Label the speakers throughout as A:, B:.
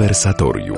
A: Konwersatorium.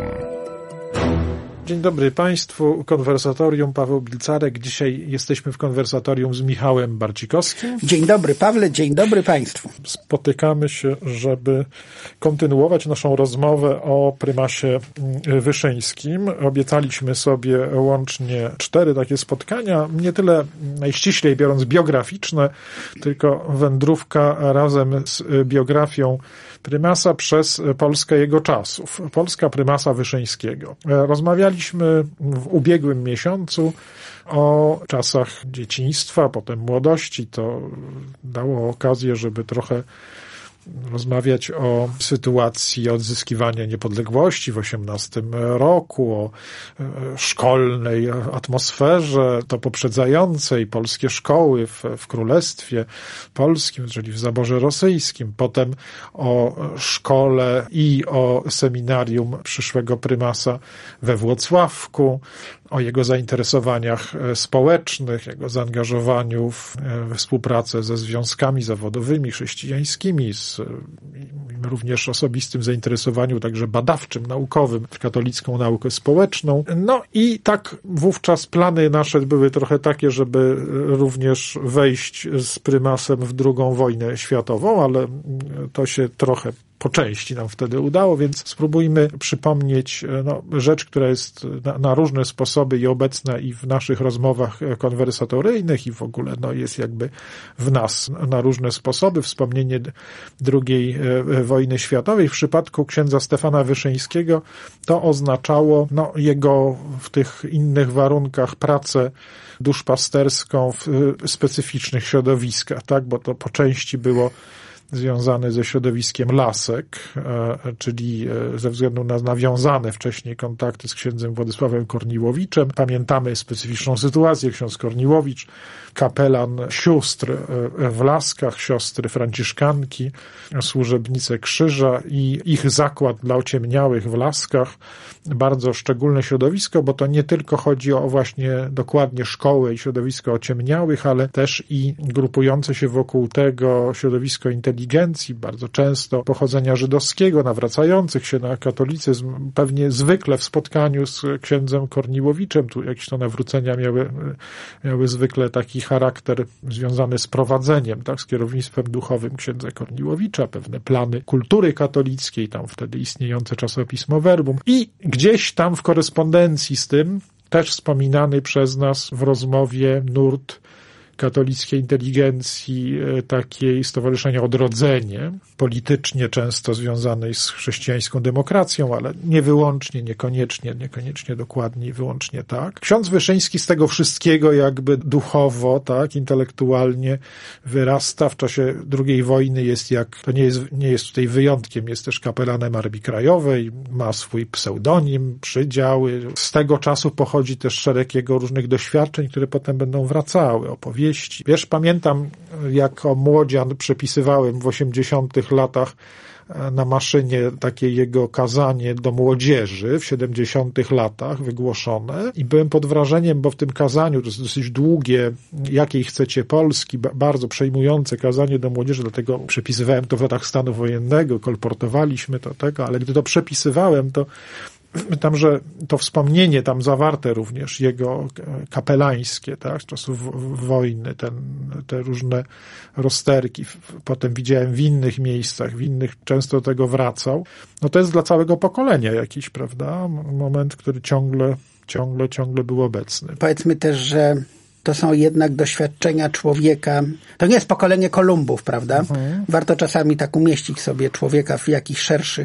B: Dzień dobry Państwu, Konwersatorium, Paweł Bilcarek. Dzisiaj jesteśmy w Konwersatorium z Michałem Barcikowskim.
C: Dzień dobry Pawle, dzień dobry Państwu.
B: Spotykamy się, żeby kontynuować naszą rozmowę o prymasie Wyszyńskim. Obiecaliśmy sobie łącznie 4 takie spotkania, nie tyle najściślej biorąc biograficzne, tylko wędrówka razem z biografią prymasa przez Polskę jego czasów. Polska prymasa Wyszyńskiego. Rozmawialiśmy w ubiegłym miesiącu o czasach dzieciństwa, potem młodości. To dało okazję, żeby trochę rozmawiać o sytuacji odzyskiwania niepodległości w 18 roku, o szkolnej atmosferze, to poprzedzającej polskie szkoły w Królestwie Polskim, czyli w zaborze rosyjskim, potem o szkole i o seminarium przyszłego prymasa we Włocławku, o jego zainteresowaniach społecznych, jego zaangażowaniu we współpracę ze związkami zawodowymi, chrześcijańskimi, również osobistym zainteresowaniu także badawczym, naukowym, w katolicką naukę społeczną. No i tak wówczas plany nasze były trochę takie, żeby również wejść z prymasem w II wojnę światową, ale to się trochę po części nam wtedy udało, więc spróbujmy przypomnieć rzecz, która jest na różne sposoby i obecna i w naszych rozmowach konwersatoryjnych i w ogóle jest jakby w nas na różne sposoby. Wspomnienie II wojny światowej. W przypadku księdza Stefana Wyszyńskiego to oznaczało jego w tych innych warunkach pracę duszpasterską w specyficznych środowiskach, tak, bo to po części było związany ze środowiskiem lasek, czyli ze względu na nawiązane wcześniej kontakty z księdzem Władysławem Korniłowiczem. Pamiętamy specyficzną sytuację. Ksiądz Korniłowicz, kapelan sióstr w Laskach, siostry franciszkanki, służebnice Krzyża i ich zakład dla ociemniałych w Laskach. Bardzo szczególne środowisko, bo to nie tylko chodzi o właśnie dokładnie szkołę i środowisko ociemniałych, ale też i grupujące się wokół tego środowisko inteligencji, bardzo często pochodzenia żydowskiego, nawracających się na katolicyzm, pewnie zwykle w spotkaniu z księdzem Korniłowiczem, tu jakieś to nawrócenia miały zwykle taki charakter związany z prowadzeniem, tak, z kierownictwem duchowym księdza Korniłowicza, pewne plany kultury katolickiej, tam wtedy istniejące czasopismo Verbum i gdzieś tam w korespondencji z tym też wspominany przez nas w rozmowie nurt katolickiej inteligencji, takiej Stowarzyszenia Odrodzenie, politycznie często związanej z chrześcijańską demokracją, ale nie wyłącznie, niekoniecznie dokładnie i wyłącznie tak. Ksiądz Wyszyński z tego wszystkiego jakby duchowo, tak, intelektualnie wyrasta w czasie II wojny, to nie jest tutaj wyjątkiem, jest też kapelanem Armii Krajowej, ma swój pseudonim, przydziały. Z tego czasu pochodzi też szereg jego różnych doświadczeń, które potem będą wracały, opowieści. Wiesz, pamiętam, jako młodzian przepisywałem w 80 latach na maszynie takie jego kazanie do młodzieży w 70 latach wygłoszone i byłem pod wrażeniem, bo w tym kazaniu, to jest dosyć długie, jakiej chcecie Polski, bardzo przejmujące kazanie do młodzieży, dlatego przepisywałem to w latach stanu wojennego, kolportowaliśmy to tego, ale gdy to przepisywałem, to tam, że to wspomnienie tam zawarte również jego kapelańskie, tak, z czasów wojny, te różne rozterki, potem widziałem w innych miejscach, często do tego wracał. To jest dla całego pokolenia jakiś, prawda, moment, który ciągle był obecny.
C: Powiedzmy też, że to są jednak doświadczenia człowieka. To nie jest pokolenie Kolumbów, prawda? Mhm. Warto czasami tak umieścić sobie człowieka w jakichś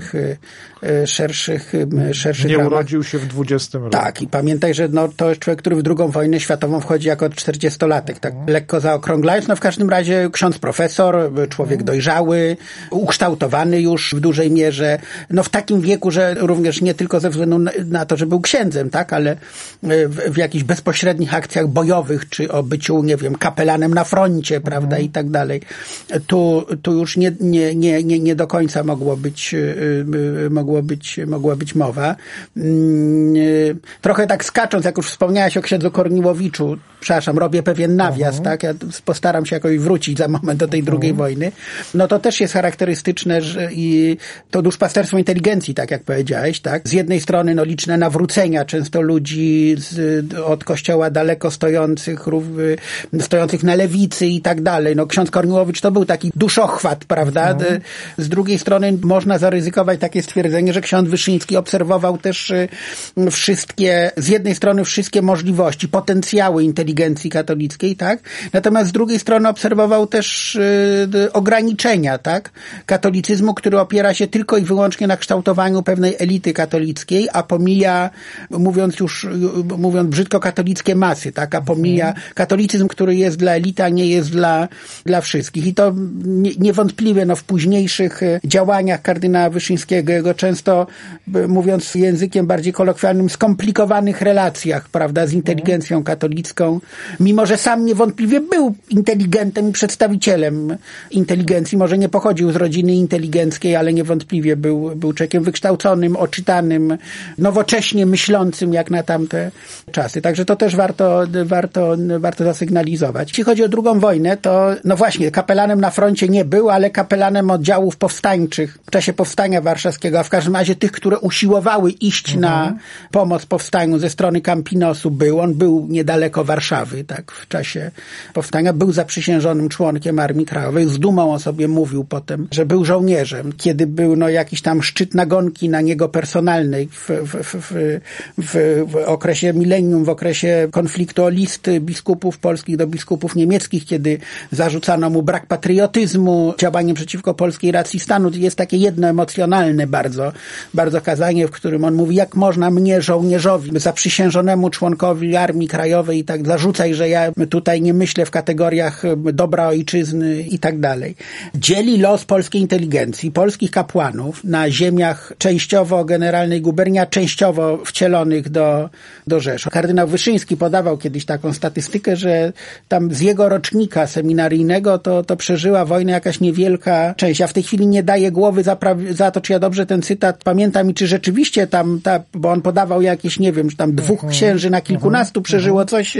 C: szerszych
B: nie
C: ramach.
B: Urodził się w 20 roku.
C: Tak, i pamiętaj, że to jest człowiek, który w II wojnę światową wchodzi jako 40-latek, tak lekko zaokrąglając. W każdym razie ksiądz profesor, człowiek dojrzały, ukształtowany już w dużej mierze, w takim wieku, że również nie tylko ze względu na to, że był księdzem, tak, ale w jakichś bezpośrednich akcjach bojowych, czy o byciu, nie wiem, kapelanem na froncie, prawda, i tak dalej. Tu już nie do końca mogła być mowa. Trochę tak skacząc, jak już wspomniałaś o księdzu Korniłowiczu, przepraszam, robię pewien nawias, tak? Ja postaram się jakoś wrócić za moment do tej II wojny. No to też jest charakterystyczne, że i to duszpasterstwo inteligencji, tak jak powiedziałeś, tak? Z jednej strony no liczne nawrócenia, często ludzi od kościoła daleko stojących na lewicy i tak dalej. No ksiądz Korniłowicz to był taki duszochwat, prawda? Z drugiej strony można zaryzykować takie stwierdzenie, że ksiądz Wyszyński obserwował też z jednej strony wszystkie możliwości, potencjały inteligencji katolickiej, tak? Natomiast z drugiej strony obserwował też ograniczenia, tak? Katolicyzmu, który opiera się tylko i wyłącznie na kształtowaniu pewnej elity katolickiej, a pomija, mówiąc brzydko, katolickie masy, tak? A pomija katolicyzm, który jest dla elity, a nie jest dla wszystkich. I to niewątpliwie w późniejszych działaniach kardynała Wyszyńskiego, jego często, mówiąc językiem bardziej kolokwialnym, skomplikowanych relacjach, prawda, z inteligencją katolicką, mimo że sam niewątpliwie był inteligentem i przedstawicielem inteligencji, może nie pochodził z rodziny inteligenckiej, ale niewątpliwie był człowiekiem wykształconym, oczytanym, nowocześnie myślącym jak na tamte czasy. Także to też warto zasygnalizować. Jeśli chodzi o II wojnę, to no właśnie, kapelanem na froncie nie był, ale kapelanem oddziałów powstańczych w czasie Powstania Warszawskiego, a w każdym razie tych, które usiłowały iść na pomoc powstaniu ze strony Campinosu był. On był niedaleko Warszawy, tak, w czasie powstania. Był zaprzysiężonym członkiem Armii Krajowej. Z dumą o sobie mówił potem, że był żołnierzem. Kiedy był jakiś tam szczyt nagonki na niego personalnej w okresie milenium, w okresie konfliktu o listy biskupów polskich do biskupów niemieckich, kiedy zarzucano mu brak patriotyzmu, działanie przeciwko polskiej racji stanu. Jest takie jedno emocjonalne bardzo kazanie, w którym on mówi, jak można mnie, żołnierzowi, zaprzysiężonemu członkowi Armii Krajowej i tak zarzucać, że ja tutaj nie myślę w kategoriach dobra ojczyzny i tak dalej. Dzieli los polskiej inteligencji, polskich kapłanów na ziemiach częściowo generalnej guberni, a częściowo wcielonych do Rzeszy. Kardynał Wyszyński podawał kiedyś taką statystykę, że tam z jego rocznika seminaryjnego to przeżyła wojnę jakaś niewielka część. Ja w tej chwili nie daję głowy za to, czy ja dobrze ten cytat pamiętam i czy rzeczywiście tam, bo on podawał jakieś, nie wiem, że tam 2 księży na kilkunastu przeżyło coś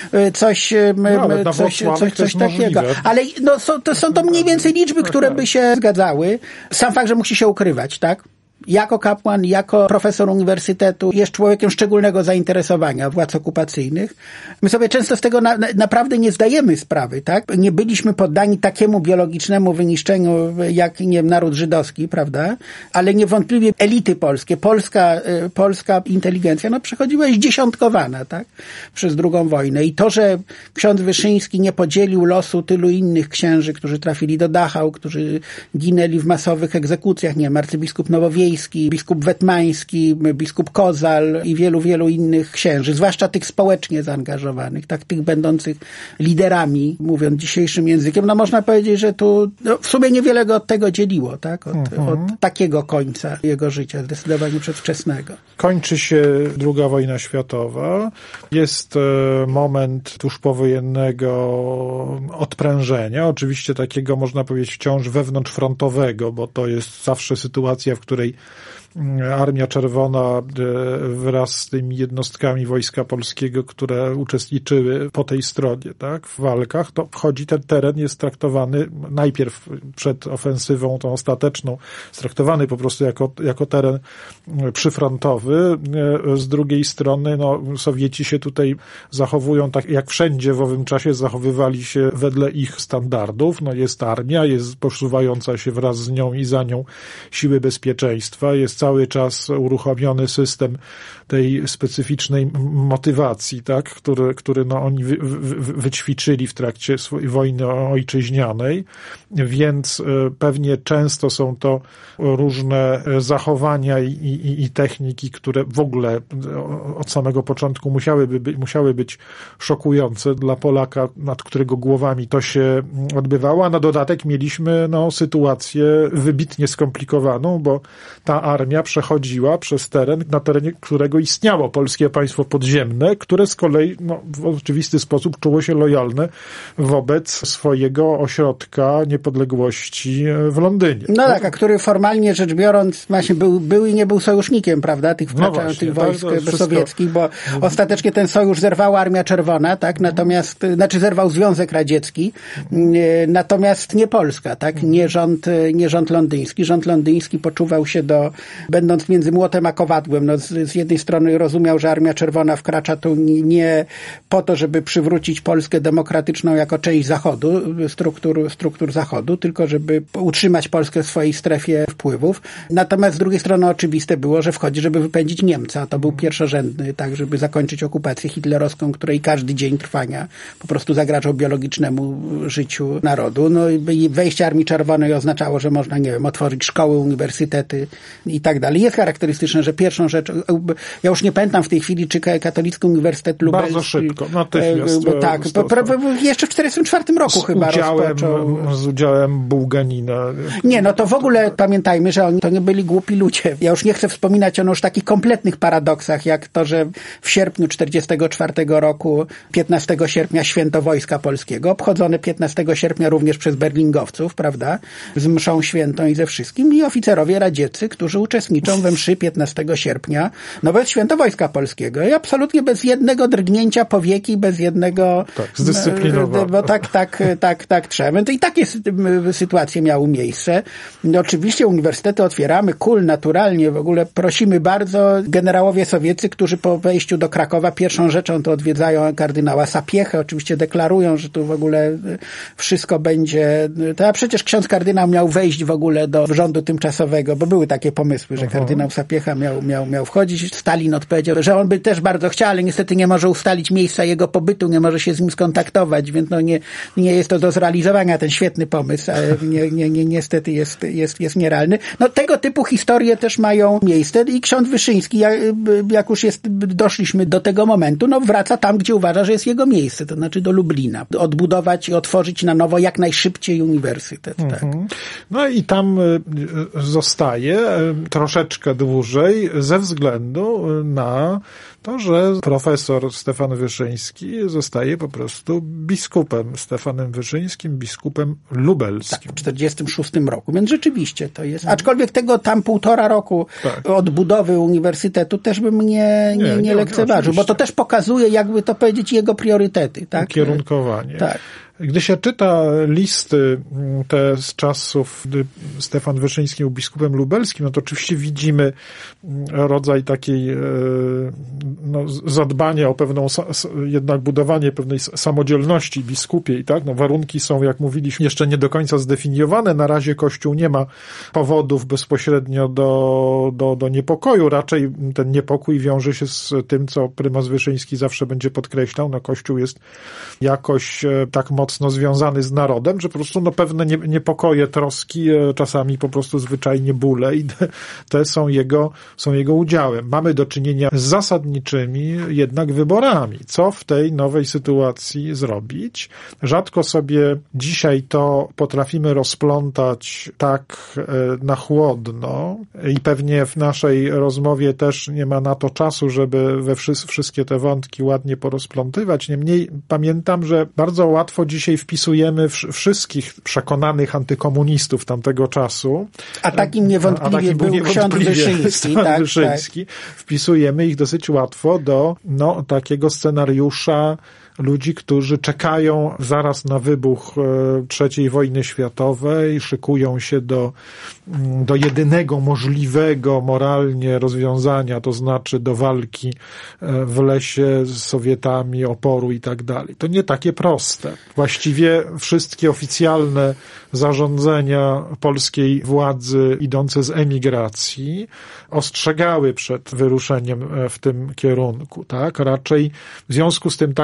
C: takiego. Ale no, są to mniej więcej liczby, które by się zgadzały. Sam fakt, że musi się ukrywać, tak? Jako kapłan, jako profesor uniwersytetu, jest człowiekiem szczególnego zainteresowania władz okupacyjnych. My sobie często z tego naprawdę nie zdajemy sprawy, tak? Nie byliśmy poddani takiemu biologicznemu wyniszczeniu, jak, nie wiem, naród żydowski, prawda? Ale niewątpliwie elity polskie, polska inteligencja, przechodziła zdziesiątkowana, tak? Przez II wojnę. I to, że ksiądz Wyszyński nie podzielił losu tylu innych księży, którzy trafili do Dachau, którzy ginęli w masowych egzekucjach, nie wiem, arcybiskup Nowowiejski, biskup Wetmański, biskup Kozal i wielu innych księży, zwłaszcza tych społecznie zaangażowanych, tak, tych będących liderami, mówiąc dzisiejszym językiem, można powiedzieć, że tu w sumie niewiele go od tego dzieliło, tak, od takiego końca jego życia, zdecydowanie przedwczesnego.
B: Kończy się II wojna światowa. Jest moment tuż powojennego odprężenia, oczywiście takiego, można powiedzieć, wciąż wewnątrzfrontowego, bo to jest zawsze sytuacja, w której Armia Czerwona wraz z tymi jednostkami Wojska Polskiego, które uczestniczyły po tej stronie, tak, w walkach, to wchodzi, ten teren jest traktowany najpierw przed ofensywą tą ostateczną, jest traktowany po prostu jako teren przyfrontowy. Z drugiej strony Sowieci się tutaj zachowują tak, jak wszędzie w owym czasie zachowywali się wedle ich standardów. Jest armia, jest posuwająca się wraz z nią i za nią siły bezpieczeństwa, jest cały czas uruchomiony system tej specyficznej motywacji, tak, który oni wyćwiczyli w trakcie swojej wojny ojczyźnianej, więc pewnie często są to różne zachowania i techniki, które w ogóle od samego początku musiały być szokujące dla Polaka, nad którego głowami to się odbywało, a na dodatek mieliśmy sytuację wybitnie skomplikowaną, bo ta armia armia przechodziła przez teren, na terenie którego istniało polskie państwo podziemne, które z kolei w oczywisty sposób czuło się lojalne wobec swojego ośrodka niepodległości w Londynie.
C: No tak, a który formalnie rzecz biorąc właśnie był i nie był sojusznikiem, prawda, tych wkraczających wojsk sowieckich, bo ostatecznie ten sojusz zerwała Armia Czerwona, tak, natomiast, zerwał Związek Radziecki, natomiast nie Polska, tak, nie rząd londyński. Rząd londyński poczuwał się będąc między młotem a kowadłem, z jednej strony rozumiał, że Armia Czerwona wkracza tu nie po to, żeby przywrócić Polskę demokratyczną jako część Zachodu, struktur Zachodu, tylko żeby utrzymać Polskę w swojej strefie wpływów. Natomiast z drugiej strony oczywiste było, że wchodzi, żeby wypędzić Niemca. To był pierwszorzędny, tak, żeby zakończyć okupację hitlerowską, której każdy dzień trwania po prostu zagrażał biologicznemu życiu narodu. No i wejście Armii Czerwonej oznaczało, że można, nie wiem, otworzyć szkoły, uniwersytety i tak dalej. Jest charakterystyczne, że pierwszą rzecz, ja już nie pamiętam w tej chwili, czy Katolicki Uniwersytet Lubelski.
B: Bardzo szybko, natychmiast.
C: Tak, jeszcze w 1944 roku chyba rozpoczął.
B: Z udziałem Bułganina.
C: Nie, to w ogóle pamiętajmy, że oni to nie byli głupi ludzie. Ja już nie chcę wspominać o już takich kompletnych paradoksach, jak to, że w sierpniu 1944 roku, 15 sierpnia, święto Wojska Polskiego, obchodzone 15 sierpnia również przez berlingowców, prawda, z mszą świętą i ze wszystkim, i oficerowie radzieccy, którzy uczestniczą we mszy 15 sierpnia, bez święto Wojska Polskiego i absolutnie bez jednego drgnięcia powieki, bez jednego...
B: Tak, zdyscyplinowanego.
C: Bo tak trzeba. I takie sytuacje miały miejsce. Oczywiście uniwersytety otwieramy, naturalnie, w ogóle prosimy bardzo. Generałowie sowieccy, którzy po wejściu do Krakowa pierwszą rzeczą to odwiedzają kardynała Sapiechę, oczywiście deklarują, że tu w ogóle wszystko będzie... A przecież ksiądz kardynał miał wejść w ogóle do rządu tymczasowego, bo były takie pomysły, że kardynał Sapiecha miał wchodzić. Stalin odpowiedział, że on by też bardzo chciał, ale niestety nie może ustalić miejsca jego pobytu, nie może się z nim skontaktować, więc nie jest to do zrealizowania ten świetny pomysł, ale niestety jest nierealny. Tego typu historie też mają miejsce i ksiądz Wyszyński, jak już doszliśmy do tego momentu, wraca tam, gdzie uważa, że jest jego miejsce, to znaczy do Lublina. Odbudować i otworzyć na nowo jak najszybciej uniwersytet. Tak.
B: No i tam zostaje troszeczkę dłużej ze względu na to, że profesor Stefan Wyszyński zostaje po prostu biskupem Stefanem Wyszyńskim, biskupem lubelskim.
C: Tak, w 1946 roku, więc rzeczywiście to jest. Aczkolwiek tego tam 1,5 roku odbudowy uniwersytetu też bym nie lekceważył, bo to też pokazuje, jakby to powiedzieć, jego priorytety. Tak?
B: Ukierunkowanie.
C: Tak.
B: Gdy się czyta listy te z czasów, gdy Stefan Wyszyński był biskupem lubelskim, to oczywiście widzimy rodzaj takiej zadbania o pewną, jednak budowanie pewnej samodzielności biskupiej, tak? Warunki są, jak mówiliśmy, jeszcze nie do końca zdefiniowane. Na razie Kościół nie ma powodów bezpośrednio do niepokoju. Raczej ten niepokój wiąże się z tym, co prymas Wyszyński zawsze będzie podkreślał. Kościół jest jakoś tak mocno związany z narodem, że po prostu pewne niepokoje, troski, czasami po prostu zwyczajnie bóle i te są jego udziałem. Mamy do czynienia z zasadniczymi jednak wyborami. Co w tej nowej sytuacji zrobić? Rzadko sobie dzisiaj to potrafimy rozplątać tak na chłodno i pewnie w naszej rozmowie też nie ma na to czasu, żeby wszystkie te wątki ładnie porozplątywać. Niemniej pamiętam, że bardzo łatwo dzisiaj wpisujemy wszystkich przekonanych antykomunistów tamtego czasu.
C: A takim niewątpliwie był ksiądz Wyszyński.
B: Wpisujemy ich dosyć łatwo do takiego scenariusza ludzi, którzy czekają zaraz na wybuch III wojny światowej, szykują się do jedynego możliwego moralnie rozwiązania, to znaczy do walki w lesie z Sowietami, oporu i tak dalej. To nie takie proste. Właściwie wszystkie oficjalne zarządzenia polskiej władzy idące z emigracji ostrzegały przed wyruszeniem w tym kierunku, tak? Raczej w związku z tym także i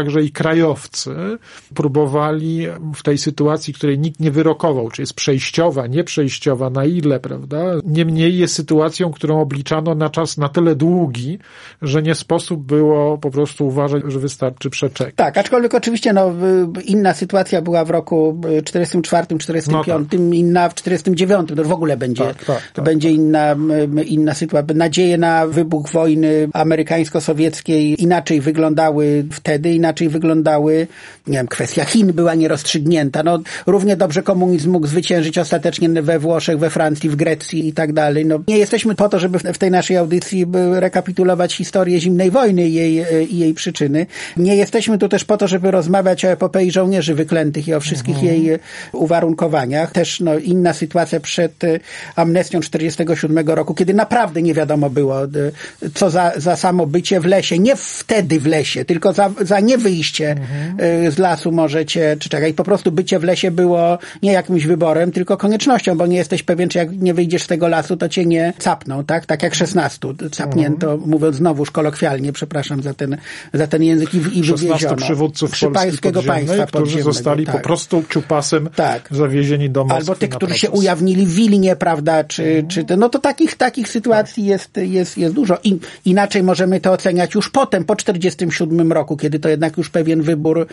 B: krajowcy próbowali w tej sytuacji, której nikt nie wyrokował, czy jest przejściowa, nieprzejściowa, na ile, prawda? Niemniej jest sytuacją, którą obliczano na czas na tyle długi, że nie sposób było po prostu uważać, że wystarczy przeczekać.
C: Tak, aczkolwiek oczywiście inna sytuacja była w roku 44, 45, inna w 49, to w ogóle będzie, będzie inna sytuacja. Nadzieje na wybuch wojny amerykańsko-sowieckiej inaczej wyglądały wtedy, inaczej wyglądały, nie wiem, kwestia Chin była nierozstrzygnięta. Równie dobrze komunizm mógł zwyciężyć ostatecznie we Włoszech, we Francji, w Grecji i tak dalej. Nie jesteśmy po to, żeby w tej naszej audycji rekapitulować historię zimnej wojny i jej przyczyny. Nie jesteśmy tu też po to, żeby rozmawiać o epopei żołnierzy wyklętych i o wszystkich jej uwarunkowaniach. Też inna sytuacja przed amnestią 47 roku, kiedy naprawdę nie wiadomo było, co za samo bycie w lesie. Nie wtedy w lesie, tylko za nie wyjście z lasu możecie, i po prostu bycie w lesie było nie jakimś wyborem, tylko koniecznością, bo nie jesteś pewien, czy jak nie wyjdziesz z tego lasu, to cię nie capną, tak? Tak jak 16 capnięto, mówiąc znowuż kolokwialnie, przepraszam za ten język, i wywieziono.
B: 16 przywódców polskiego państwa, którzy zostali po prostu ciupasem zawiezieni do Moskwy.
C: Albo tych, którzy się ujawnili w Wilnie, prawda, to takich sytuacji jest dużo. Inaczej możemy to oceniać już potem, po 47 roku, kiedy to jednak już pewien wybór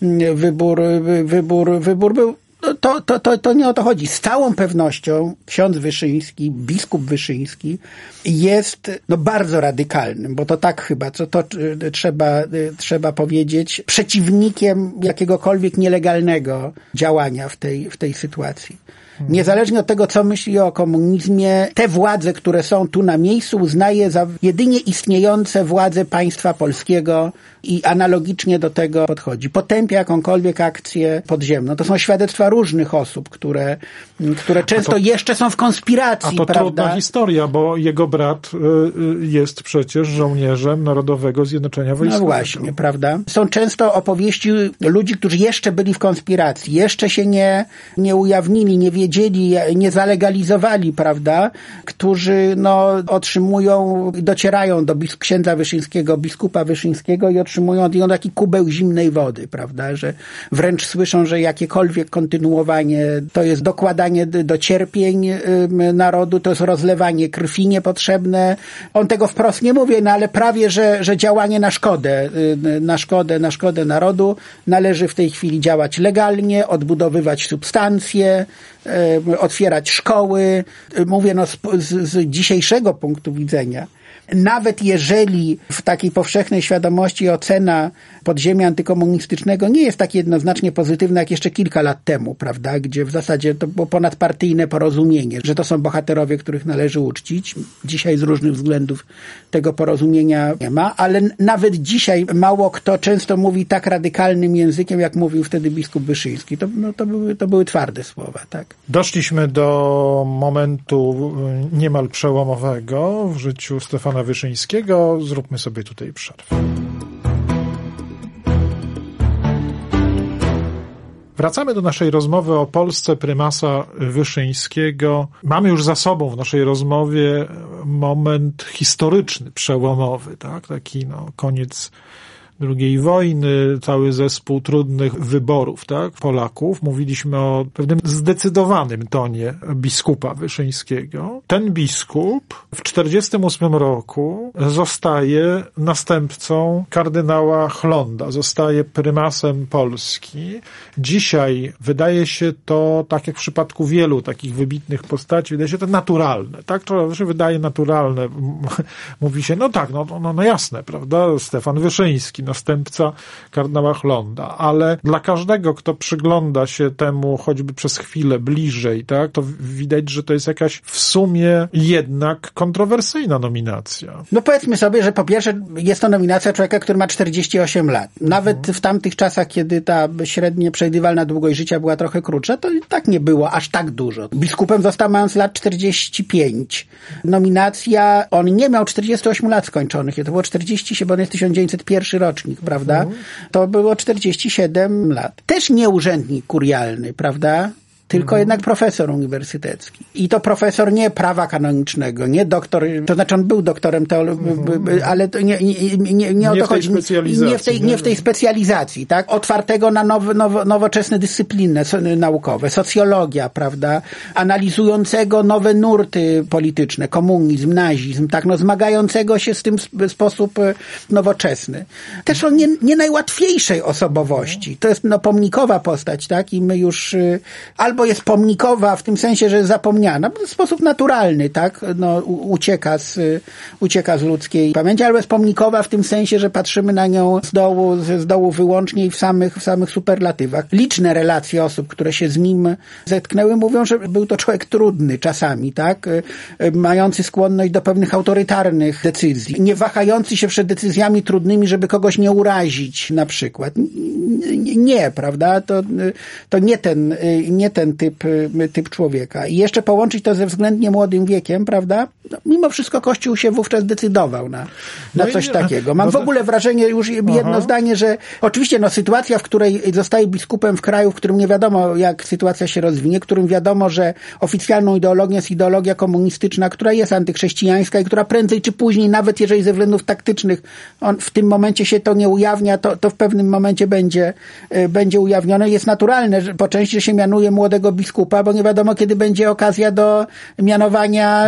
C: był. To nie o to chodzi. Z całą pewnością ksiądz Wyszyński, biskup Wyszyński jest bardzo radykalnym, bo to tak chyba, trzeba powiedzieć, przeciwnikiem jakiegokolwiek nielegalnego działania w tej sytuacji. Niezależnie od tego, co myśli o komunizmie, te władze, które są tu na miejscu, uznaje za jedynie istniejące władze państwa polskiego i analogicznie do tego podchodzi. Potępia jakąkolwiek akcję podziemną. To są świadectwa różnych osób, które często jeszcze są w konspiracji.
B: A to
C: prawda?
B: Trudna historia, bo jego brat jest przecież żołnierzem Narodowego Zjednoczenia Wojskowego.
C: No właśnie, prawda? Są często opowieści ludzi, którzy jeszcze byli w konspiracji, jeszcze się nie ujawnili, nie wiedzieli, nie zalegalizowali, prawda? Którzy otrzymują, docierają do księdza Wyszyńskiego, biskupa Wyszyńskiego i otrzymują od niego taki kubeł zimnej wody, prawda? Że wręcz słyszą, że jakiekolwiek kontynuowanie to jest dokładanie do cierpień narodu, to jest rozlewanie krwi niepotrzebne. On tego wprost nie mówi, ale prawie, że działanie na szkodę narodu. Należy w tej chwili działać legalnie, odbudowywać substancje, otwierać szkoły. Mówię z dzisiejszego punktu widzenia. Nawet jeżeli w takiej powszechnej świadomości ocena podziemia antykomunistycznego nie jest tak jednoznacznie pozytywna jak jeszcze kilka lat temu, prawda, gdzie w zasadzie to było ponadpartyjne porozumienie, że to są bohaterowie, których należy uczcić. Dzisiaj z różnych względów tego porozumienia nie ma, ale nawet dzisiaj mało kto często mówi tak radykalnym językiem, jak mówił wtedy biskup Wyszyński. To były twarde słowa, tak.
B: Doszliśmy do momentu niemal przełomowego w życiu Stefana Wyszyńskiego. Zróbmy sobie tutaj przerwę. Wracamy do naszej rozmowy o Polsce prymasa Wyszyńskiego. Mamy już za sobą w naszej rozmowie moment historyczny, przełomowy, tak? Taki koniec II wojny, cały zespół trudnych wyborów, tak, Polaków. Mówiliśmy o pewnym zdecydowanym tonie biskupa Wyszyńskiego. Ten biskup w 1948 roku zostaje następcą kardynała Chlonda, zostaje prymasem Polski. Dzisiaj wydaje się to, tak jak w przypadku wielu takich wybitnych postaci, wydaje się to naturalne, tak? To się wydaje naturalne. Mówi się, no jasne, prawda? Stefan Wyszyński, następca kardynała Chlonda, ale dla każdego, kto przygląda się temu choćby przez chwilę bliżej, tak, to widać, że to jest jakaś w sumie jednak kontrowersyjna nominacja.
C: Powiedzmy sobie, że po pierwsze jest to nominacja człowieka, który ma 48 lat. Nawet w tamtych czasach, kiedy ta średnia przewidywalna długość życia była trochę krótsza, to i tak nie było aż tak dużo. Biskupem został mając lat 45. Nominacja, on nie miał 48 lat skończonych, to było 47, bo on jest 1901 rocznik, prawda? To było 47 lat. Też nie urzędnik kurialny, prawda? tylko jednak profesor uniwersytecki. I to profesor nie prawa kanonicznego, nie doktor, to znaczy on był doktorem teologii, ale to nie o to chodzi. Nie w tej specjalizacji, tak? Otwartego na nowoczesne dyscypliny naukowe, socjologia, prawda? Analizującego nowe nurty polityczne, komunizm, nazizm, tak? No, zmagającego się z tym w sposób nowoczesny. Też on nie najłatwiejszej osobowości. To jest pomnikowa postać, tak? I my już albo jest pomnikowa w tym sensie, że jest zapomniana, w sposób naturalny, tak? No, ucieka z ludzkiej pamięci, albo jest pomnikowa w tym sensie, że patrzymy na nią z dołu wyłącznie i w samych superlatywach. Liczne relacje osób, które się z nim zetknęły, mówią, że był to człowiek trudny czasami, tak? Mający skłonność do pewnych autorytarnych decyzji, nie wahający się przed decyzjami trudnymi, żeby kogoś nie urazić, na przykład. Nie, prawda? To nie ten typ człowieka. I jeszcze połączyć to ze względnie młodym wiekiem, prawda? No, mimo wszystko Kościół się wówczas decydował na coś takiego. Mam w ogóle wrażenie, już jedno zdanie, że oczywiście sytuacja, w której zostaje biskupem w kraju, w którym nie wiadomo, jak sytuacja się rozwinie, w którym wiadomo, że oficjalną ideologią jest ideologia komunistyczna, która jest antychrześcijańska i która prędzej czy później, nawet jeżeli ze względów taktycznych w tym momencie się to nie ujawnia, to w pewnym momencie będzie ujawnione. Jest naturalne, że po części się mianuje młodego biskupa, bo nie wiadomo, kiedy będzie okazja do mianowania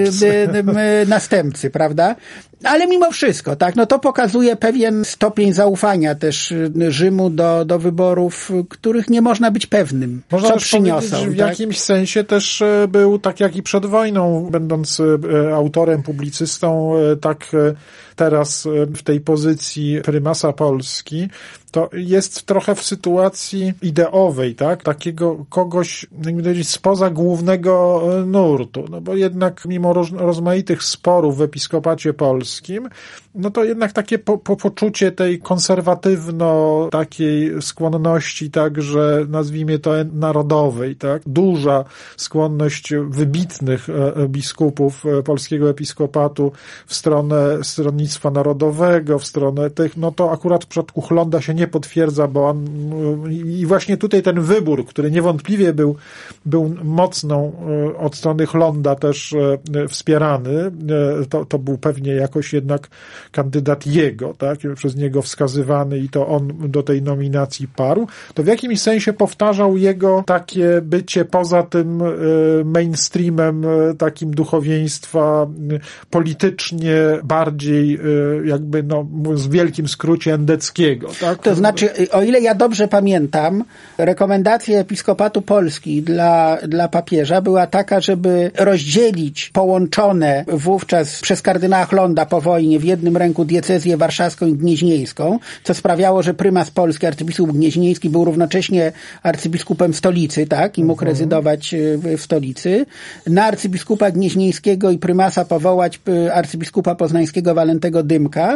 C: następcy, prawda? Ale mimo wszystko, tak, to pokazuje pewien stopień zaufania też Rzymu do wyborów, których nie można być pewnym, co przyniosą.
B: W jakimś sensie też był, tak jak i przed wojną, będąc autorem, publicystą, tak teraz w tej pozycji prymasa Polski, to jest trochę w sytuacji ideowej, tak? Takiego kogoś, jakby powiedzieć, spoza głównego nurtu. Bo jednak mimo rozmaitych sporów w episkopacie polskim, to jednak takie poczucie tej konserwatywno takiej skłonności, tak, że nazwijmy to narodowej, tak? Duża skłonność wybitnych biskupów polskiego episkopatu w stronę stronnictwa narodowego, w stronę tych, to akurat w przypadku Chlonda się nie potwierdza, bo on, i właśnie tutaj ten wybór, który niewątpliwie był mocno od strony Chlonda też wspierany, to był pewnie jakoś jednak kandydat jego, tak, przez niego wskazywany i to on do tej nominacji parł, to w jakimś sensie powtarzał jego takie bycie poza tym mainstreamem takim duchowieństwa politycznie bardziej jakby, mówiąc w wielkim skrócie, endeckiego, tak?
C: To znaczy, o ile ja dobrze pamiętam, rekomendacja Episkopatu Polski dla papieża była taka, żeby rozdzielić połączone wówczas przez kardynała Chlonda po wojnie w jednym ręku diecezję warszawską i gnieźnieńską, co sprawiało, że prymas polski, arcybiskup gnieźnieński, był równocześnie arcybiskupem stolicy, tak, i mógł rezydować w stolicy. Na arcybiskupa gnieźnieńskiego i prymasa powołać arcybiskupa poznańskiego Walentego Dymka,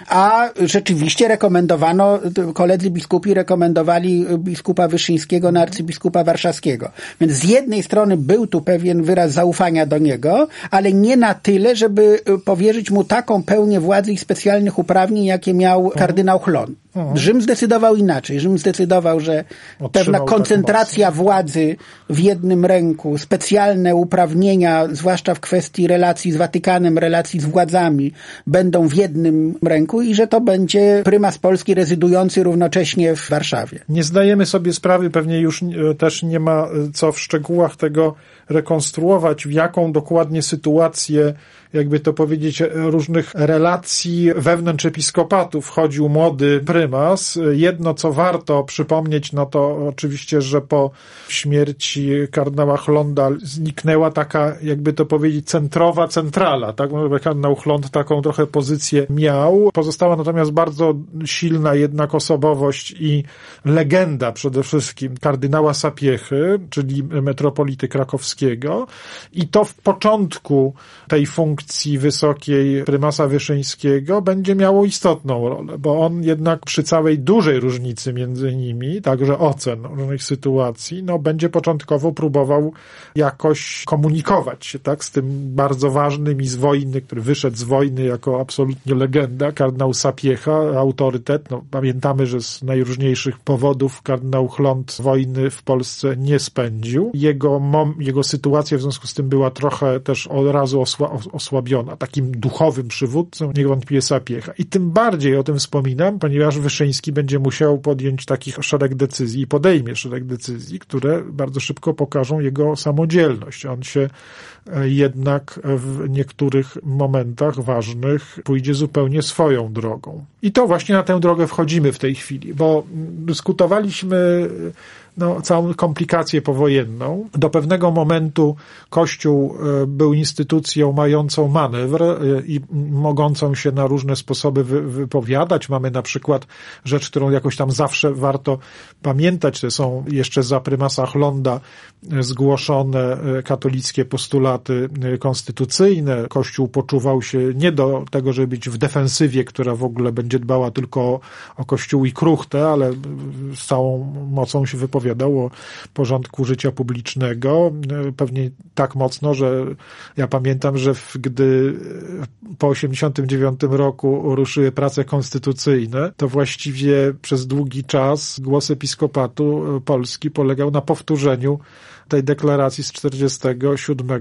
C: a rzeczywiście rekomendowano, koledzy biskupi rekomendowali biskupa Wyszyńskiego na arcybiskupa warszawskiego. Więc z jednej strony był tu pewien wyraz zaufania do niego, ale nie na tyle, żeby powierzyć mu taką pełnię władzy i specjalnych uprawnień, jakie miał kardynał Chlon. Rzym zdecydował inaczej. Rzym zdecydował, że pewna koncentracja władzy w jednym ręku, specjalne uprawnienia, zwłaszcza w kwestii relacji z Watykanem, relacji z władzami, będą w jednym ręku i że to będzie prymas Polski rezydujący równocześnie w Warszawie.
B: Nie zdajemy sobie sprawy, pewnie już też nie ma co w szczegółach tego rekonstruować, w jaką dokładnie sytuację, jakby to powiedzieć, różnych relacji wewnątrz episkopatu wchodził młody prymas. Jedno, co warto przypomnieć, to oczywiście, że po śmierci kardynała Chlonda zniknęła taka, jakby to powiedzieć, centrowa centrala, tak? Kardynał Chlond taką trochę pozycję miał. Pozostała natomiast bardzo silna jednak osobowość i legenda przede wszystkim kardynała Sapiechy, czyli metropolity krakowskiego. I to w początku tej funkcji wysokiej prymasa Wyszyńskiego będzie miało istotną rolę, bo on jednak przy całej dużej różnicy między nimi, także ocen różnych sytuacji, będzie początkowo próbował jakoś komunikować się, tak, z tym bardzo ważnym i z wojny, który wyszedł z wojny jako absolutnie legenda, kardynał Sapiecha, autorytet. Pamiętamy, że z najróżniejszych powodów kardynał Chląd wojny w Polsce nie spędził. Jego sytuacja w związku z tym była trochę też od razu osłabiona. Takim duchowym przywódcą niewątpliwie Sapiecha. I tym bardziej o tym wspominam, ponieważ Wyszyński będzie musiał podjąć takich szereg decyzji i podejmie szereg decyzji, które bardzo szybko pokażą jego samodzielność. On się jednak w niektórych momentach ważnych pójdzie zupełnie swoją drogą. I to właśnie na tę drogę wchodzimy w tej chwili, bo dyskutowaliśmy całą komplikację powojenną. Do pewnego momentu Kościół był instytucją mającą manewr i mogącą się na różne sposoby wypowiadać. Mamy na przykład rzecz, którą jakoś tam zawsze warto pamiętać. To są jeszcze za prymasa Chląda zgłoszone katolickie postulaty konstytucyjne. Kościół poczuwał się nie do tego, żeby być w defensywie, która w ogóle będzie dbała tylko o Kościół i kruchtę, ale z całą mocą się wypowiadał o porządku życia publicznego. Pewnie tak mocno, że ja pamiętam, że gdy po 1989 roku ruszyły prace konstytucyjne, to właściwie przez długi czas głos Episkopatu Polski polegał na powtórzeniu tej deklaracji z 1947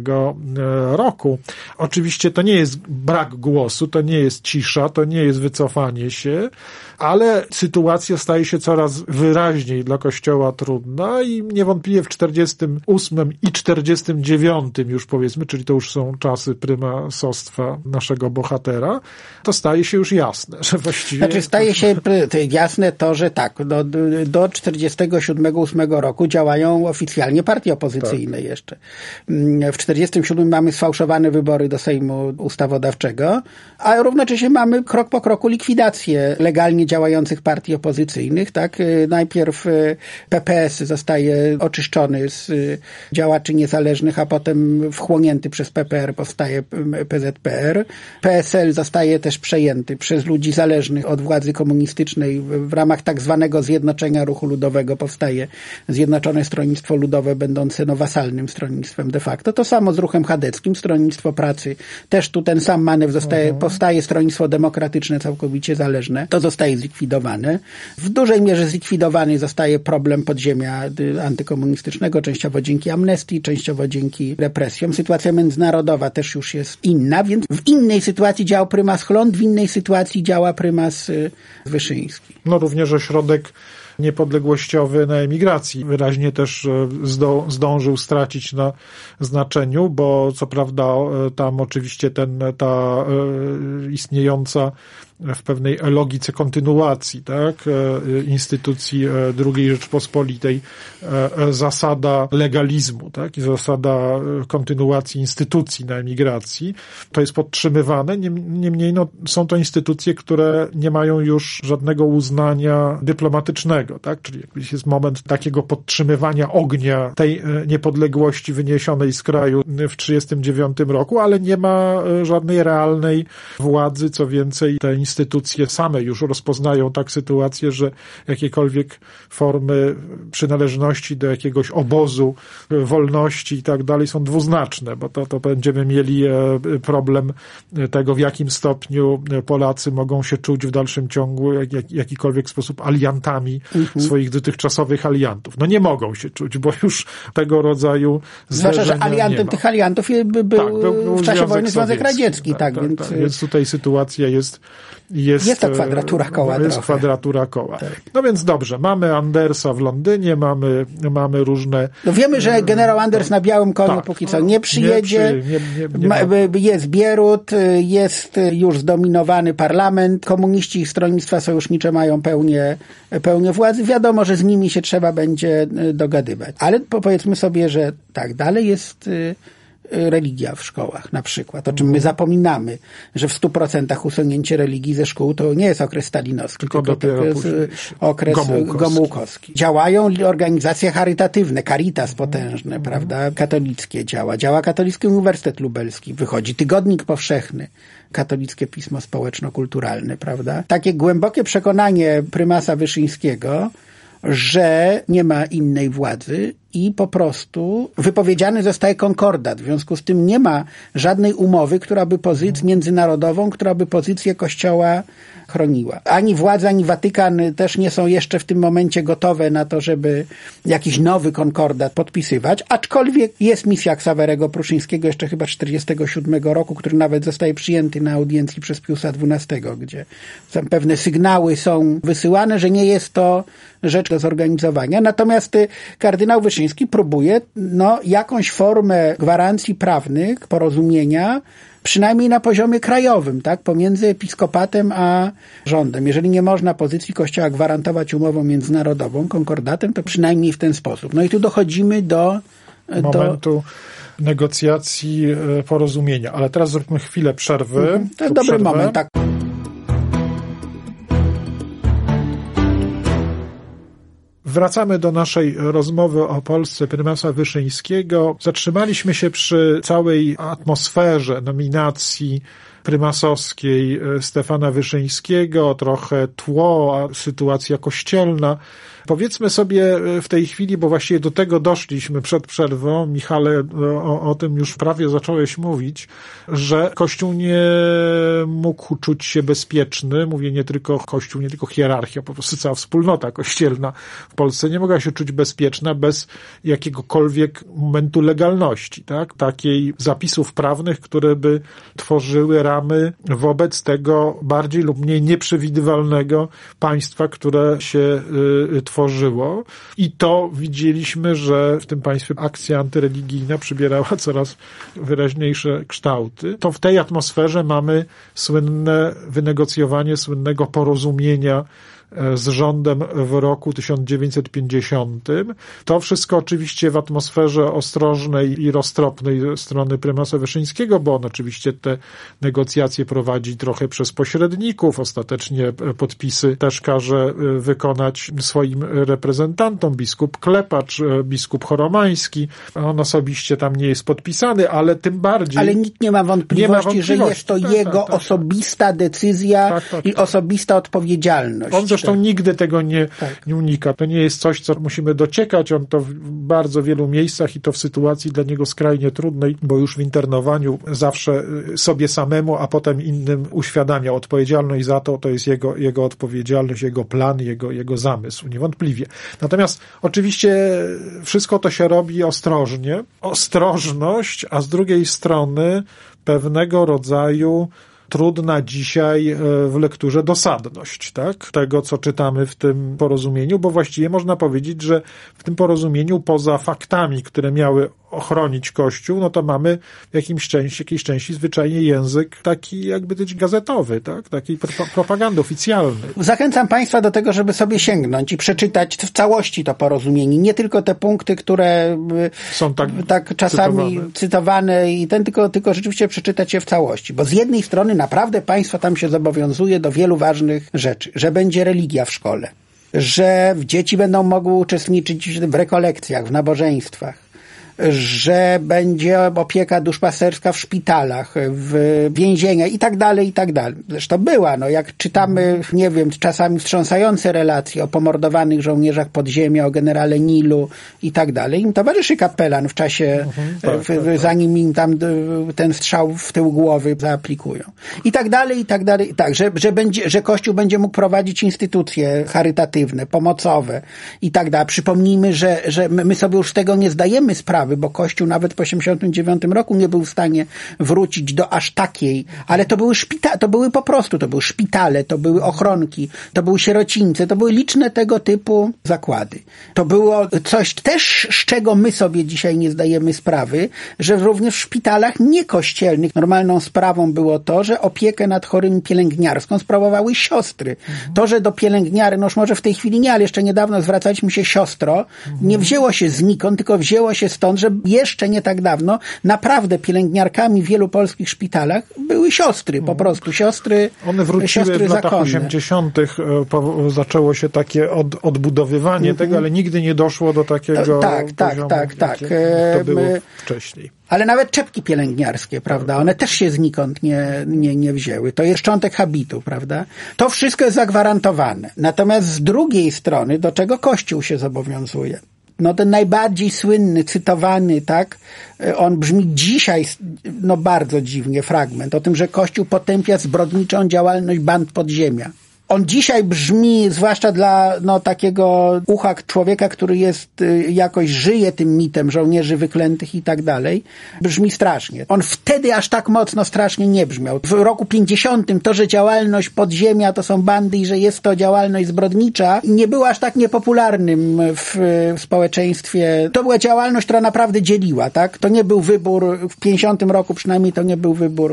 B: roku. Oczywiście to nie jest brak głosu, to nie jest cisza, to nie jest wycofanie się, ale sytuacja staje się coraz wyraźniej dla Kościoła trudna i niewątpliwie w 1948 i 1949 już powiedzmy, czyli to już są czasy prymasostwa naszego bohatera, to staje się już jasne, że właściwie...
C: Znaczy staje się jasne to, że tak, do 1947-1948 roku działają oficjalnie partie opozycyjne jeszcze. W 1947 mamy sfałszowane wybory do Sejmu Ustawodawczego, a równocześnie mamy krok po kroku likwidację legalnie działających partii opozycyjnych, tak? Najpierw PPS zostaje oczyszczony z działaczy niezależnych, a potem wchłonięty przez PPR powstaje PZPR. PSL zostaje też przejęty przez ludzi zależnych od władzy komunistycznej. W ramach tak zwanego Zjednoczenia Ruchu Ludowego powstaje Zjednoczone Stronnictwo Ludowe, będące wasalnym stronnictwem de facto. To samo z Ruchem Chadeckim, Stronnictwo Pracy. Też tu ten sam manewr powstaje Stronnictwo Demokratyczne, całkowicie zależne. To zostaje zlikwidowane. W dużej mierze zlikwidowany zostaje problem podziemia antykomunistycznego, częściowo dzięki amnestii, częściowo dzięki represjom. Sytuacja międzynarodowa też już jest inna, więc w innej sytuacji działa prymas Chląd, w innej sytuacji działa prymas Wyszyński.
B: Również ośrodek niepodległościowy na emigracji wyraźnie też zdążył stracić na znaczeniu, bo co prawda tam oczywiście ta istniejąca w pewnej logice kontynuacji, tak, instytucji II Rzeczpospolitej zasada legalizmu, tak, i zasada kontynuacji instytucji na emigracji, to jest podtrzymywane, niemniej są to instytucje, które nie mają już żadnego uznania dyplomatycznego, tak, czyli jest moment takiego podtrzymywania ognia tej niepodległości wyniesionej z kraju w 1939 roku, ale nie ma żadnej realnej władzy, co więcej, te instytucje same już rozpoznają tak sytuację, że jakiekolwiek formy przynależności do jakiegoś obozu, wolności i tak dalej są dwuznaczne, bo to będziemy mieli problem tego, w jakim stopniu Polacy mogą się czuć w dalszym ciągu w jakikolwiek sposób aliantami swoich dotychczasowych aliantów. Nie mogą się czuć, bo już tego rodzaju
C: zwłaszcza, że aliantem tych aliantów był w czasie wojny Związek Radziecki.
B: Więc tutaj sytuacja jest
C: to kwadratura koła.
B: Jest kwadratura koła. Tak. Więc dobrze, mamy Andersa w Londynie, mamy różne...
C: wiemy, że generał Anders na białym koniu póki co nie przyjedzie. Jest Bierut, jest już zdominowany parlament, komuniści i stronnictwa sojusznicze mają pełnię władzy. Wiadomo, że z nimi się trzeba będzie dogadywać. Ale powiedzmy sobie, że tak, dalej jest religia w szkołach na przykład, o czym my zapominamy, że w 100% usunięcie religii ze szkół to nie jest okres stalinowski, tylko to jest okres gomułkowski. Działają organizacje charytatywne, Caritas potężne, prawda, katolickie działa Katolicki Uniwersytet Lubelski, wychodzi Tygodnik Powszechny, Katolickie Pismo Społeczno-Kulturalne, prawda. Takie głębokie przekonanie prymasa Wyszyńskiego, że nie ma innej władzy i po prostu wypowiedziany zostaje konkordat. W związku z tym nie ma żadnej umowy, która by międzynarodową, która by pozycję Kościoła chroniła. Ani władza, ani Watykan też nie są jeszcze w tym momencie gotowe na to, żeby jakiś nowy konkordat podpisywać, aczkolwiek jest misja Ksawerego Pruszyńskiego jeszcze chyba 1947 roku, który nawet zostaje przyjęty na audiencji przez Piusa XII, gdzie pewne sygnały są wysyłane, że nie jest to rzecz do zorganizowania. Natomiast kardynał Wyszyński próbuje jakąś formę gwarancji prawnych, porozumienia, przynajmniej na poziomie krajowym, tak, pomiędzy episkopatem a rządem. Jeżeli nie można pozycji Kościoła gwarantować umową międzynarodową, konkordatem, to przynajmniej w ten sposób. No i tu dochodzimy do
B: momentu negocjacji, porozumienia. Ale teraz zróbmy chwilę przerwy.
C: To jest dobry moment, tak.
B: Wracamy do naszej rozmowy o Polsce prymasa Wyszyńskiego. Zatrzymaliśmy się przy całej atmosferze nominacji prymasowskiej Stefana Wyszyńskiego, trochę tło, sytuacja kościelna. Powiedzmy sobie w tej chwili, bo właściwie do tego doszliśmy przed przerwą, Michale, o tym już prawie zacząłeś mówić, że Kościół nie mógł czuć się bezpieczny. Mówię nie tylko Kościół, nie tylko hierarchia, po prostu cała wspólnota kościelna w Polsce nie mogła się czuć bezpieczna bez jakiegokolwiek momentu legalności, tak? Takiej zapisów prawnych, które by tworzyły ramy wobec tego bardziej lub mniej nieprzewidywalnego państwa, które się tworzyło. I to widzieliśmy, że w tym państwie akcja antyreligijna przybierała coraz wyraźniejsze kształty. To w tej atmosferze mamy słynne wynegocjowanie słynnego porozumienia z rządem w roku 1950. To wszystko oczywiście w atmosferze ostrożnej i roztropnej ze strony prymasa Wyszyńskiego, bo on oczywiście te negocjacje prowadzi trochę przez pośredników. Ostatecznie podpisy też każe wykonać swoim reprezentantom, biskup Klepacz, biskup Choromański. On osobiście tam nie jest podpisany, ale tym bardziej...
C: Ale nikt nie ma wątpliwości, że jest to jego osobista decyzja i osobista odpowiedzialność.
B: On zresztą nigdy tego nie unika. To nie jest coś, co musimy dociekać. On to w bardzo wielu miejscach i to w sytuacji dla niego skrajnie trudnej, bo już w internowaniu zawsze sobie samemu, a potem innym uświadamiał odpowiedzialność za to. To jest jego odpowiedzialność, jego plan, jego zamysł, niewątpliwie. Natomiast oczywiście wszystko to się robi ostrożnie. Ostrożność, a z drugiej strony pewnego rodzaju trudna dzisiaj w lekturze dosadność, tak? Tego, co czytamy w tym porozumieniu, bo właściwie można powiedzieć, że w tym porozumieniu poza faktami, które miały ochronić Kościół, no to mamy w jakiejś części zwyczajnie język taki jakby być gazetowy, tak? Takiej propagandy oficjalnej.
C: Zachęcam Państwa do tego, żeby sobie sięgnąć i przeczytać w całości to porozumienie. Nie tylko te punkty, które są tak czasami cytowane i tylko rzeczywiście przeczytać je w całości. Bo z jednej strony naprawdę państwo tam się zobowiązuje do wielu ważnych rzeczy, że będzie religia w szkole, że dzieci będą mogły uczestniczyć w rekolekcjach, w nabożeństwach, że będzie opieka duszpasterska w szpitalach, w więzieniach i tak dalej, i tak dalej. Zresztą była, jak czytamy, nie wiem, czasami wstrząsające relacje o pomordowanych żołnierzach podziemia, o generale Nilu i tak dalej. Im towarzyszy kapelan w czasie, zanim im tam ten strzał w tył głowy zaaplikują. I tak dalej, i tak dalej. Tak, że Kościół będzie mógł prowadzić instytucje charytatywne, pomocowe i tak dalej. Przypomnijmy, że my sobie już z tego nie zdajemy sprawy, bo Kościół nawet po 1989 roku nie był w stanie wrócić do aż takiej, ale to były szpitale, to były ochronki, to były sierocińce, to były liczne tego typu zakłady. To było coś też, z czego my sobie dzisiaj nie zdajemy sprawy, że również w szpitalach niekościelnych normalną sprawą było to, że opiekę nad chorymi pielęgniarską sprawowały siostry. To, że do pielęgniary, już może w tej chwili nie, ale jeszcze niedawno zwracaliśmy się siostro, nie wzięło się znikąd, tylko wzięło się stąd, stąd, że jeszcze nie tak dawno naprawdę pielęgniarkami w wielu polskich szpitalach były siostry, po prostu siostry.
B: One wróciły w latach 80. Zaczęło się takie odbudowywanie tego, ale nigdy nie doszło do takiego poziomu,
C: tak.
B: To było wcześniej.
C: Ale nawet czepki pielęgniarskie, prawda, one też się znikąd nie wzięły. To jest szczątek habitu, prawda. To wszystko jest zagwarantowane. Natomiast z drugiej strony, do czego Kościół się zobowiązuje? No ten najbardziej słynny, cytowany, tak, on brzmi dzisiaj, no bardzo dziwnie, fragment o tym, że Kościół potępia zbrodniczą działalność band podziemia. On dzisiaj brzmi, zwłaszcza dla takiego ucha człowieka, który jakoś żyje tym mitem żołnierzy wyklętych i tak dalej, brzmi strasznie. On wtedy aż tak mocno strasznie nie brzmiał. W roku 50 to, że działalność podziemia to są bandy i że jest to działalność zbrodnicza, nie było aż tak niepopularnym w społeczeństwie. To była działalność, która naprawdę dzieliła, tak? To nie był wybór, w 50 roku przynajmniej to nie był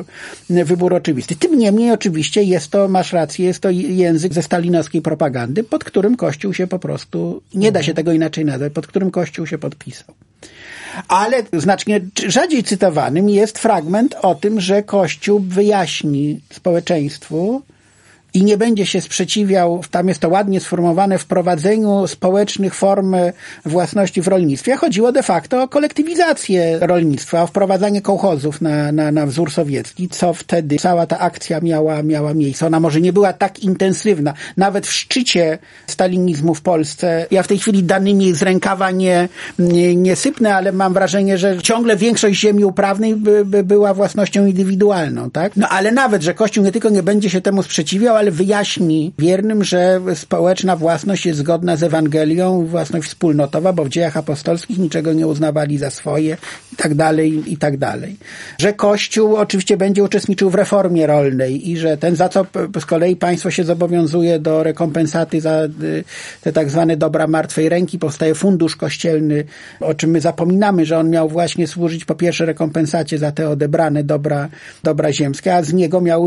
C: wybór oczywisty. Tym niemniej oczywiście jest to, masz rację, jest to język ze stalinowskiej propagandy, pod którym Kościół się po prostu, nie da się tego inaczej nazwać, pod którym Kościół się podpisał. Ale znacznie rzadziej cytowanym jest fragment o tym, że Kościół wyjaśni społeczeństwu i nie będzie się sprzeciwiał, tam jest to ładnie sformułowane, wprowadzeniu społecznych form własności w rolnictwie. Chodziło de facto o kolektywizację rolnictwa, o wprowadzanie kołchozów na wzór sowiecki, co wtedy cała ta akcja miała miejsce. Ona może nie była tak intensywna. Nawet w szczycie stalinizmu w Polsce, ja w tej chwili danymi z rękawa nie sypnę, ale mam wrażenie, że ciągle większość ziemi uprawnej była własnością indywidualną, tak? No ale nawet, że Kościół nie tylko nie będzie się temu sprzeciwiał, ale wyjaśni wiernym, że społeczna własność jest zgodna z Ewangelią, własność wspólnotowa, bo w dziejach apostolskich niczego nie uznawali za swoje i tak dalej. Że Kościół oczywiście będzie uczestniczył w reformie rolnej i że za co z kolei państwo się zobowiązuje do rekompensaty za te tak zwane dobra martwej ręki, powstaje fundusz kościelny, o czym my zapominamy, że on miał właśnie służyć po pierwsze rekompensacie za te odebrane dobra ziemskie, a z niego miały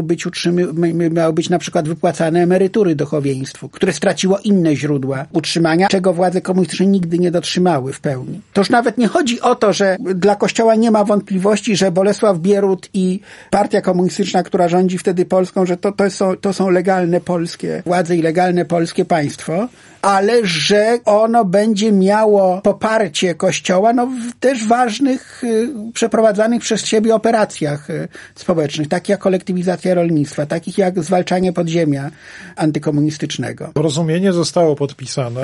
C: być na przykład wypłacane emerytury duchowieństwu, które straciło inne źródła utrzymania, czego władze komunistyczne nigdy nie dotrzymały w pełni. To już nawet nie chodzi o to, że dla Kościoła nie ma wątpliwości, że Bolesław Bierut i partia komunistyczna, która rządzi wtedy Polską, że to są legalne polskie władze i legalne polskie państwo, ale że ono będzie miało poparcie Kościoła w też ważnych, przeprowadzanych przez siebie operacjach społecznych, takich jak kolektywizacja rolnictwa, takich jak zwalczanie podziemia antykomunistycznego.
B: Porozumienie zostało podpisane.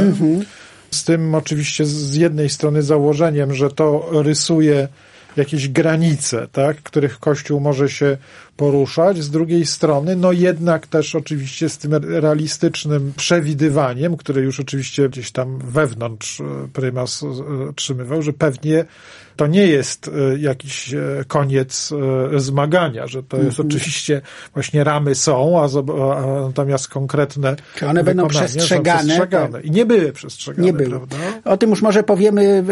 B: Z tym oczywiście z jednej strony założeniem, że to rysuje jakieś granice, tak, których Kościół może się poruszać. Z drugiej strony, jednak też oczywiście z tym realistycznym przewidywaniem, które już oczywiście gdzieś tam wewnątrz prymas otrzymywał, że pewnie to nie jest jakiś koniec zmagania, że to jest oczywiście właśnie ramy są, a natomiast konkretne
C: czy one będą przestrzegane?
B: Tak. I nie były przestrzegane,
C: nie były.
B: Prawda?
C: O tym już może powiemy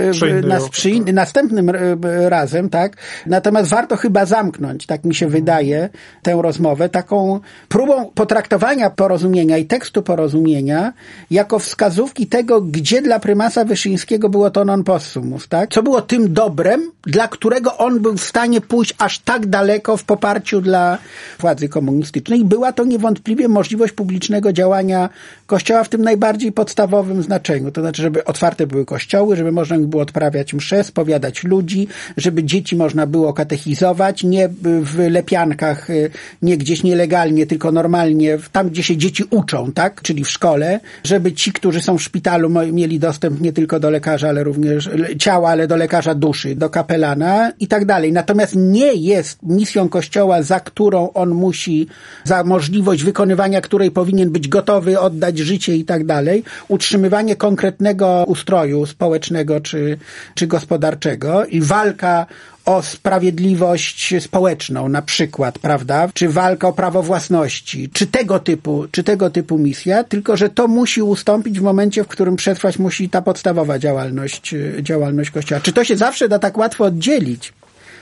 C: następnym razem, tak? Natomiast warto chyba zamknąć, tak mi się wydaje, tę rozmowę taką próbą potraktowania porozumienia i tekstu porozumienia jako wskazówki tego, gdzie dla prymasa Wyszyńskiego było to non possumus, tak? Co było tym dobrem, dla którego on był w stanie pójść aż tak daleko w poparciu dla władzy komunistycznej. Była to niewątpliwie możliwość publicznego działania Kościoła w tym najbardziej podstawowym znaczeniu. To znaczy, żeby otwarte były kościoły, żeby można było odprawiać msze, spowiadać ludzi, żeby dzieci można było katechizować, nie w lepiankach, nie gdzieś nielegalnie, tylko normalnie, tam gdzie się dzieci uczą, tak? Czyli w szkole, żeby ci, którzy są w szpitalu, mieli dostęp nie tylko do lekarza, ale również ciała, ale do lekarza duszy, do kapelana i tak dalej. Natomiast nie jest misją Kościoła, za którą on musi, za możliwość wykonywania której powinien być gotowy oddać życie i tak dalej, utrzymywanie konkretnego ustroju społecznego czy gospodarczego i walka o sprawiedliwość społeczną na przykład, prawda? Czy walka o prawo własności, czy tego typu misja, tylko że to musi ustąpić w momencie, w którym przetrwać musi ta podstawowa działalność Kościoła. Czy to się zawsze da tak łatwo oddzielić?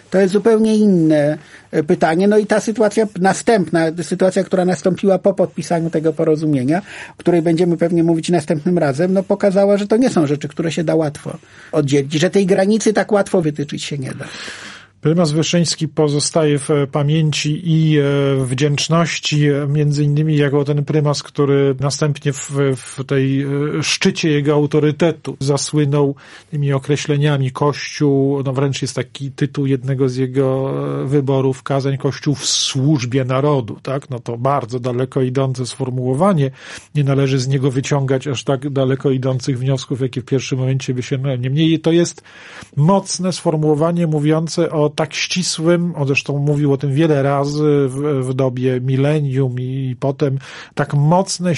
C: to jest zupełnie inne pytanie. No i ta sytuacja, która nastąpiła po podpisaniu tego porozumienia, o której będziemy pewnie mówić następnym razem, no pokazała, że to nie są rzeczy, które się da łatwo oddzielić, że tej granicy tak łatwo wytyczyć się nie da.
B: Prymas Wyszyński pozostaje w pamięci i wdzięczności, między innymi jako ten prymas, który następnie w tej szczycie jego autorytetu zasłynął tymi określeniami Kościół, no wręcz jest taki tytuł jednego z jego wyborów, kazań Kościół w służbie narodu, tak? No to bardzo daleko idące sformułowanie, nie należy z niego wyciągać aż tak daleko idących wniosków, jakie w pierwszym momencie by się, niemniej to jest mocne sformułowanie mówiące o tak ścisłym, on zresztą mówił o tym wiele razy w dobie milenium i potem, tak mocne,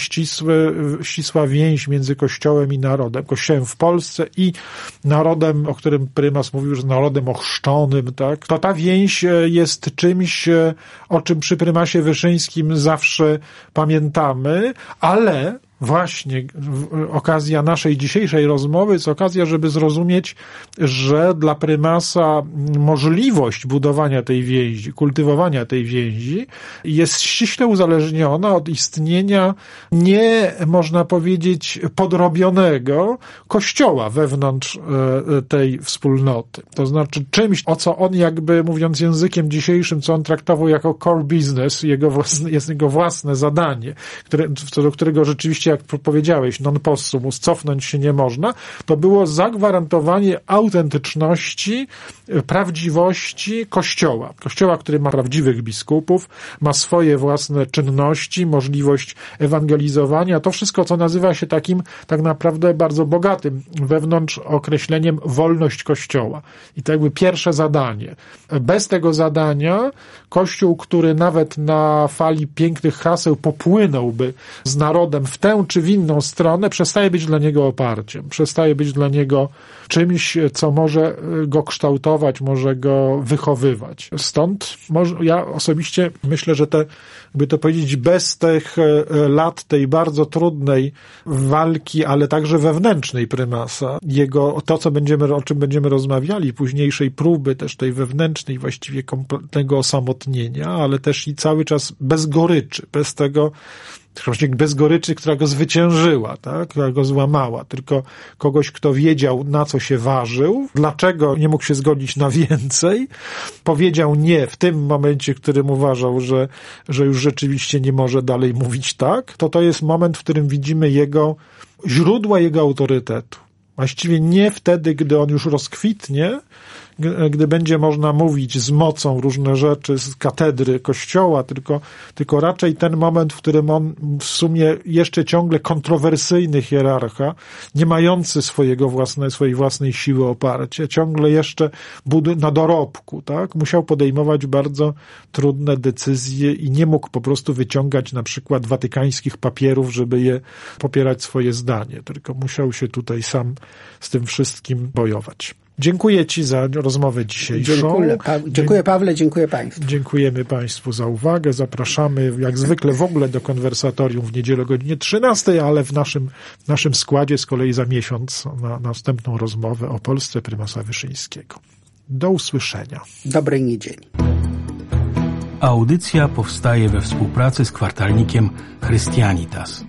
B: ścisła więź między Kościołem i narodem. Kościołem w Polsce i narodem, o którym prymas mówił, że narodem ochrzczonym, tak? To ta więź jest czymś, o czym przy prymasie Wyszyńskim zawsze pamiętamy, ale właśnie okazja naszej dzisiejszej rozmowy jest okazja, żeby zrozumieć, że dla prymasa możliwość budowania tej więzi, kultywowania tej więzi jest ściśle uzależniona od istnienia nie, można powiedzieć, podrobionego kościoła wewnątrz tej wspólnoty. To znaczy czymś, o co on jakby, mówiąc językiem dzisiejszym, co on traktował jako core business, jest jego własne zadanie, co do którego rzeczywiście, jak powiedziałeś, non possumus, cofnąć się nie można, to było zagwarantowanie autentyczności, prawdziwości Kościoła. Kościoła, który ma prawdziwych biskupów, ma swoje własne czynności, możliwość ewangelizowania, to wszystko, co nazywa się takim tak naprawdę bardzo bogatym wewnątrz określeniem wolność Kościoła. I to jakby pierwsze zadanie. Bez tego zadania Kościół, który nawet na fali pięknych haseł popłynąłby z narodem w tę czy w inną stronę, przestaje być dla niego oparciem, przestaje być dla niego czymś, co może go kształtować, może go wychowywać. Stąd ja osobiście myślę, że jakby to powiedzieć, bez tych lat tej bardzo trudnej walki, ale także wewnętrznej prymasa, o czym będziemy rozmawiali, późniejszej próby też tej wewnętrznej, właściwie kompletnego osamotnienia, ale też i cały czas bez goryczy, bez goryczy, która go zwyciężyła, tak? Która go złamała, tylko kogoś, kto wiedział, na co się ważył, dlaczego nie mógł się zgodzić na więcej, powiedział nie w tym momencie, w którym uważał, że już rzeczywiście nie może dalej mówić tak, to jest moment, w którym widzimy źródła jego autorytetu. Właściwie nie wtedy, gdy on już rozkwitnie, gdy będzie można mówić z mocą różne rzeczy z katedry Kościoła, tylko raczej ten moment, w którym on w sumie jeszcze ciągle kontrowersyjny hierarcha, nie mający swojej własnej siły oparcia, ciągle jeszcze na dorobku, tak? Musiał podejmować bardzo trudne decyzje i nie mógł po prostu wyciągać na przykład watykańskich papierów, żeby je popierać swoje zdanie, tylko musiał się tutaj sam z tym wszystkim bojować. Dziękuję Ci za rozmowę dzisiejszą.
C: Dziękuję Pawle, dziękuję Państwu.
B: Dziękujemy Państwu za uwagę. Zapraszamy jak zwykle w ogóle do konwersatorium w niedzielę o godzinie 13, ale w naszym składzie z kolei za miesiąc na następną rozmowę o Polsce prymasa Wyszyńskiego. Do usłyszenia.
C: Dobrej niedzieli.
A: Audycja powstaje we współpracy z kwartalnikiem Christianitas.